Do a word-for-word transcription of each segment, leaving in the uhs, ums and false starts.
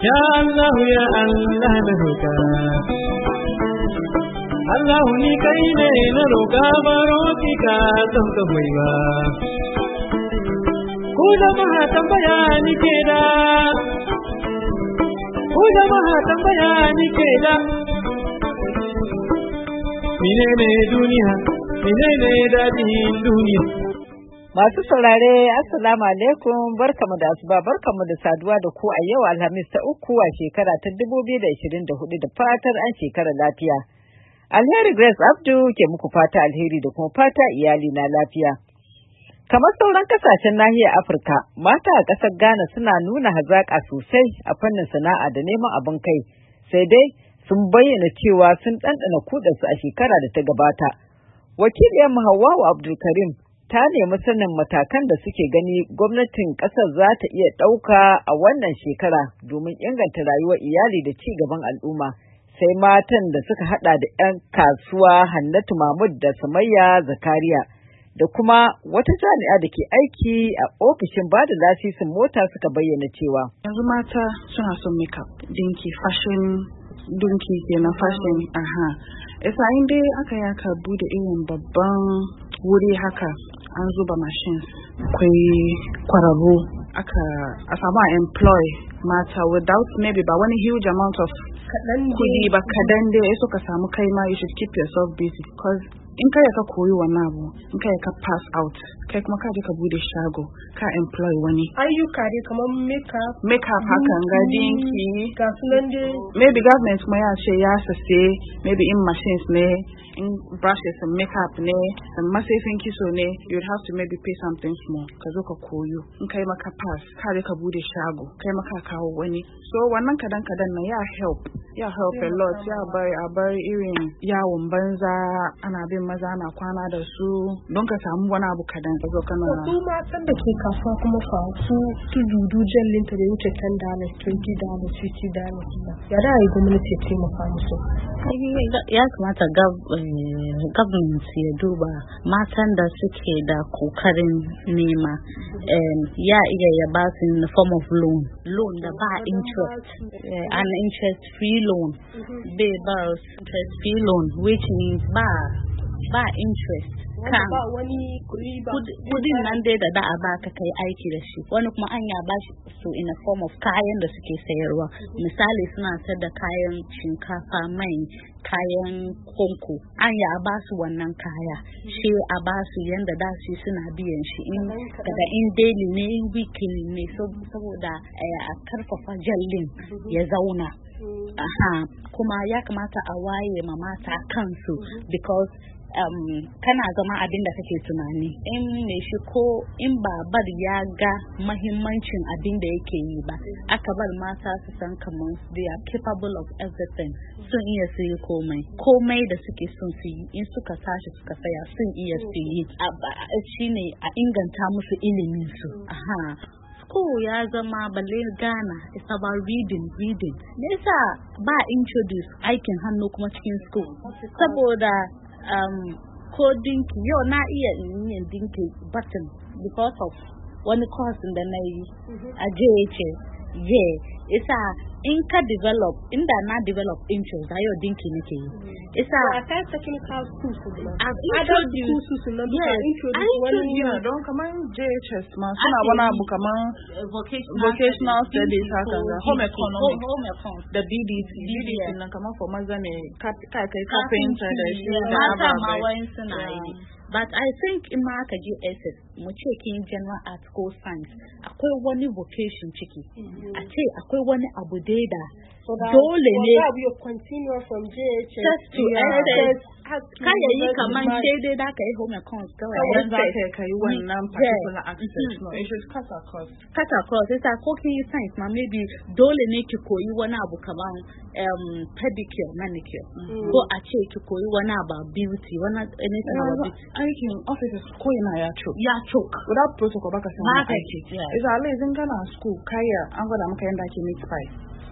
Ya Allah ya Allah na roƙa Allah ni kai ne na roƙa baro ki ka don ka hoyi ba ku jama'a tambaya ni ke da ku jama'a tambaya ni ke da menene duniya menene dadin duniya. Masu saurare assalamu alaikum, barkamu da asuba, barkamu da saduwa da ku a yau Alhamis ta uku a shekara ta dubu biyu da ashirin da hudu da fatar an shekara lafiya. Alheri Grace Abdu ke muku fata alheri da kuma fata iyali na lafiya. Kamar sauran kasashen nahiyar Afirka, mata a ƙasar Ghana suna nuna hazaƙa sosai a fannin sana'a da neman abin kai, sai dai sun bayyana cewa sun ɗanɗana kuɗarsu a shekara da ta gabata. Wakiliyar Hawwa Abdulkarim ta nemi sanin matakan da suke gani gwamnatin ƙasar za ta iya ɗauka a wannan shekara domin inganta rayuwar iyali da ci gaban al'umma. Sai matan da suka hada da 'yan kasuwa Hannatu Mahmud da Sumayya Zakariya da kuma wata jami'a da ke aiki a ofishin bada lasisin mota suka bayyana cewa yanzu mata suna son makeup, dinki, fashion, dinki kenan fashion, aha. Isa in dai aka yi aka bude irin babban wuri haka an zuba machines, akwai kwararru, aka a samu a employ mata without maybe ba wani huge amount of kudi ba kadan dai suka samu kai ma you should keep yourself busy because in kai ka koyi wannan abu in kai ka pass out kai kuma ka je ka bude shago ka employ wani ayyuka dai kamar makeup makeup hakan ga dinki ga sunan dai maybe government kuma ya ce ya sase maybe in machines ne in brushes and makeup ne and masifin kiso ne you would have to maybe pay something small ka zo ka koyo in kai maka pass ka je ka bude shago kai maka kawo wani so wannan kadan kadan na ya help ya help a lot ya bari a bari irin yawon banza ana bin maza na kwana da su don ka samu wani abu kadan ka zo kana su matan da ke kasuwa kuma fa su su dudu jallin ta da wuce ten dollars twenty dollars fifty dollars ya da yi gwamnati ya taimaka musu ya kamata government ya duba matan da suke da kokarin nema ya iya ya ba su in the form of loan loan da ba interest an interest free loan bai ba interest free loan which means ba ba interest kan ba wani kudin nan dai da da'a ba ka kai aiki da shi wani kuma an ya ba su in a form of kayan da suke sayarwa misali suna sayar da kayan shinkafa mai kayan konko an ya ba su wannan kaya shi a ba su yanda da su suna biyan shi in daga in daily ne in weekly ne saboda a karfafa jallin ya zauna aha kuma ya kamata a waye ma mata kansu because Um, kana zama abin da kake tunani in me shi ko in babar ya ga mahimmancin abin da yake yi ba aka bar mata su san kamar they are capable of everything sun iya su yi komai komai da suke son su yi in suka tashi suka saya sun iya su yi shine a inganta musu ilimin su aha school ya zama balle Ghana it's about reading reading nesa ba introduce aikin hannu kuma cikin school saboda um ko dinki yau na iya yin dinki button because of wani course da na yi a J H S yeah isa in ka develop inda na develop interest da yau dinki nake yi isa a ta technical schools I've introduced na duka introduce wani yeah don kamar J H S ma suna wani abu kamar vocational studies haka ga home economics da B D C B D C nan kamar for maza ne kai kai carpenter da shi da mata ma wayan suna yi but I think in ma ka J S S mu ce kin general art ko science akwai wani vocation ciki a ce akwai wani abu dai da dole ne you continue from J H S to S S kaya yi kaman sai dai da ka yi home accounts kawai dan za ka kai wannan particular access no it should cut across cut across sai ko kin yi science ma maybe dole ne ki koyi wani abu kaman um pedicure manicure ko a ce ki koyi wani abu beauty wani anything about beauty aikin offices ko yana ya choke ya choke without protocol baka san aiki is a lazy kana school kaya an gwada maka yanda ake make pie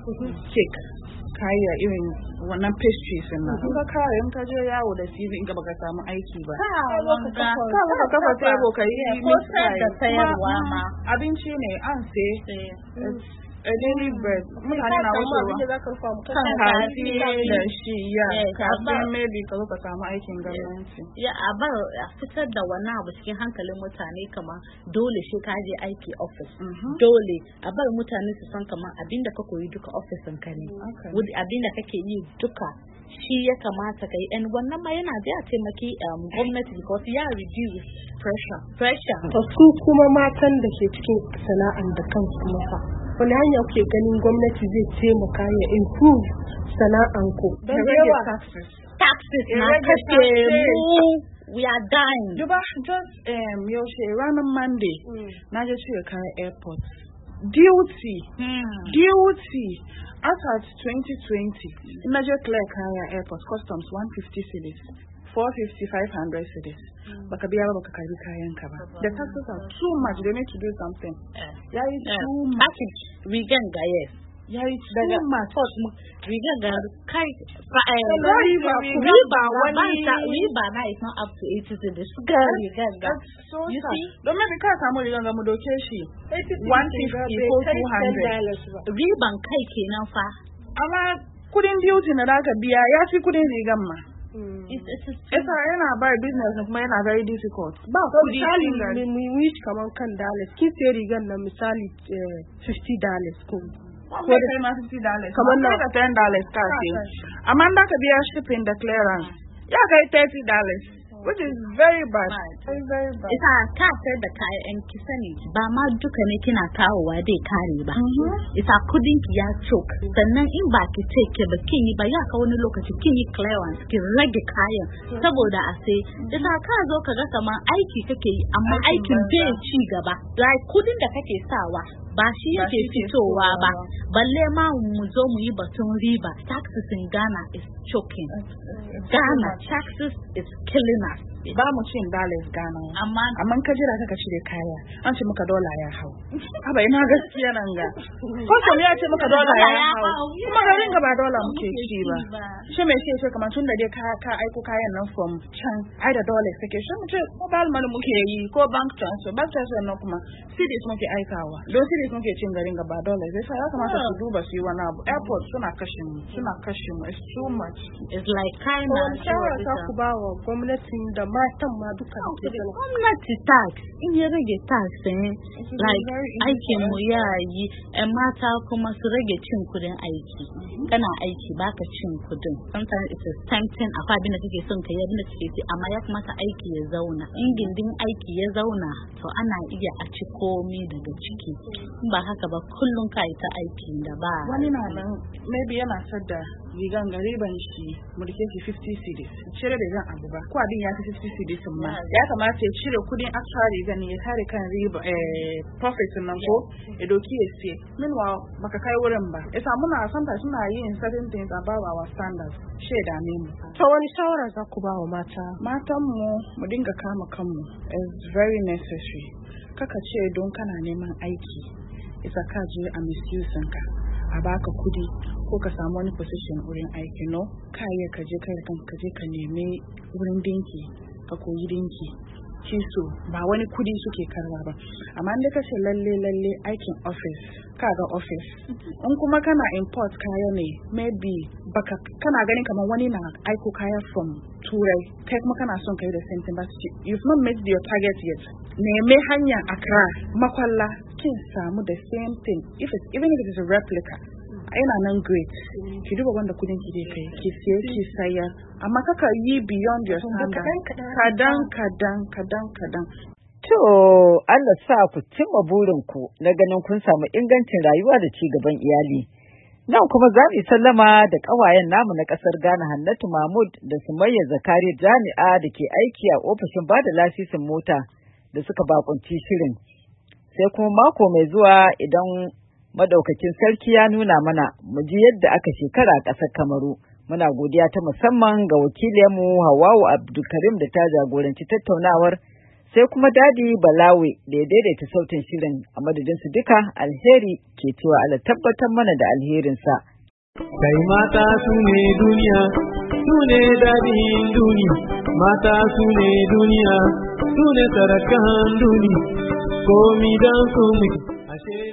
cake kaya irin wannan pastries din nan ka kare in ka je yawo da C V in ka baka samu aiki ba ka ka kafa table ka yi ko sai da sayarwa ma abinci ne an sai a daily bread mutane na wucewa kan hasi da shi ya kafin maybe ka zo ka samu aikin gwamnati ya a bar a fitar da wannan abu cikin hankalin mutane kamar dole shi ka je aiki office dole a bar mutane su san kamar abinda ka koyi duka office ka ne abinda kake yi duka shi ya kamata kai and wannan ma yana da taimaki gwamnati because ya reduce pressure pressure to su kuma matan da ke cikin sana'an da kansu mafa wani hanya kuke ganin gwamnati zai taimaka ya improve sana'an ku don yawa taxes taxes na kashe mu we are dying duba just um yaushe ranar Monday na je cire kayan airport duty hmm. duty as at twenty twenty major clear kaya airport customs one hundred fifty cedis four fifty five hundred cedis mm. baka biya ba baka karbi kayan ka ba the taxes are too much they need to do something yeah, yeah it's yeah. too much weekend ga yes yeah it's too much weekend ga kai riba riba wani riba na is not up to eighty cedis ga weekend ga so you see don me ka samu riga ga mu doke shi one fifty ko two hundred riban kai kenan fa amma kudin duty na zaka biya ya fi kudin rigan ma Esa yana bar business kuma yana very difficult. Ba kudi misali mu wish kaman kan dollars. Ki sai rigan na misali fifty dollars ko. Ko da ma fifty dollars. Kaman na ka ten dollars ka sai. Amma da ka biya shipping da clearance. Ya kai thirty dollars. Which is very bad. Very, very bad. Ita ka sayar da kayan ki sani ba ma duka ne kina kawowa dai kare ba. Ita kudin ki ya choke. Sannan in ba ki ce ke ba kin yi ba ya ka wani lokaci kin yi clearance ki rage kayan saboda a sai ita ka zo ka ga kaman aiki kake yi amma aikin bai ci gaba. Like kudin da kake sawa ba shi yake fitowa ba balle ma mu zo mu yi batun riba. Taxes in Ghana is choking. Ghana taxes is killing us. Ba mu cin dollars Ghana amma amma ka jira ka cire kaya an ce maka dola ya hau aba ina gaskiya nan ga ko so ya ce maka dola ya hau kuma garin ga ba dola muke ci ba shi me sai kamar tun da dai ka ka aiko kayan nan from can ai da dollars kake shi mu ce mobile money muke yi ko bank transfer bank transfer nan kuma cedis muke aikawa don cedis muke cin garin ga ba dollars sai ya kamata su duba su yi wani abu airport suna kashe mu suna kashe mu it's too much it's like kind of shawara ta ku ba wa gwamnatin da matan ma duka gwamnati tax in ya rage tax eh like aikin mu ya yi eh mata kuma su rage cin kudin aiki kana aiki baka cin kudin sometimes it is tempting akwai abin da kake son ka yi abin da kake ci amma ya kamata aiki ya zauna in gindin aiki ya zauna to ana iya a ci komai daga ciki in ba haka ba kullun ka yi ta aiki da ba wani na nan maybe yana sadda rigan gariban shi mulke shi fifty cedis cire da zan abu ba ko abin ya fi fifty cedis ma ya kamata ya cire kudin actual rigan ya kare kan riba eh profit nan ko ya doki ya siye meanwhile baka kai wurin ba yasa muna sometimes suna yin certain things above our standards sheda ne mu to wani shawara za ku ba wa mata matan mu mu dinga kama kanmu is very necessary kaka ce don kana neman aiki isa ka je a misuse ka a baka kudi ko ka samu wani position wurin aiki no kai ka je kai kan ka je ka nemi wurin dinki ka koyi dinki kiso ba wani kudi suke karwa ba amma inda kace lalle lalle aikin office kaga office in kuma kana import kaya ne maybe baka kana ganin kamar wani na aiko kaya from turai kai kuma kana son kai da same thing but you've not met your target yet neme hanya Accra makwalla kin samu the same thing if it's even if it is a replica ina nan great ki duba wanda kudin ki dai kai ki siye ki saya amma kaka yi beyond your standard kadan kadan kadan kadan to Allah sa ku cimma burin ku na ganin kun samu ingancin rayuwa da ci gaban iyali nan kuma za mu sallama da kawayen namu na kasar Ghana Hannatu Mahmud da Sumayya Zakari jami'a da ke aiki a ofishin bada lasisin mota da suka bakunci shirin sai kuma mako mai zuwa idan madaukakin sarki ya nuna mana mu ji yadda aka shekara a ƙasar Kamaru. Muna godiya ta musamman ga wakilinmu Hawwa'u Abdulkarim da ta jagoranci tattaunawar sai kuma Dadi Balawe da ya daidaita sautin shirin a madadin su duka alheri ke cewa Allah tabbatar mana da alherinsa. Kai mata su ne duniya, su ne daɗin duniya, mata su ne duniya, su ne sarakan duniya, komi don su mu ashe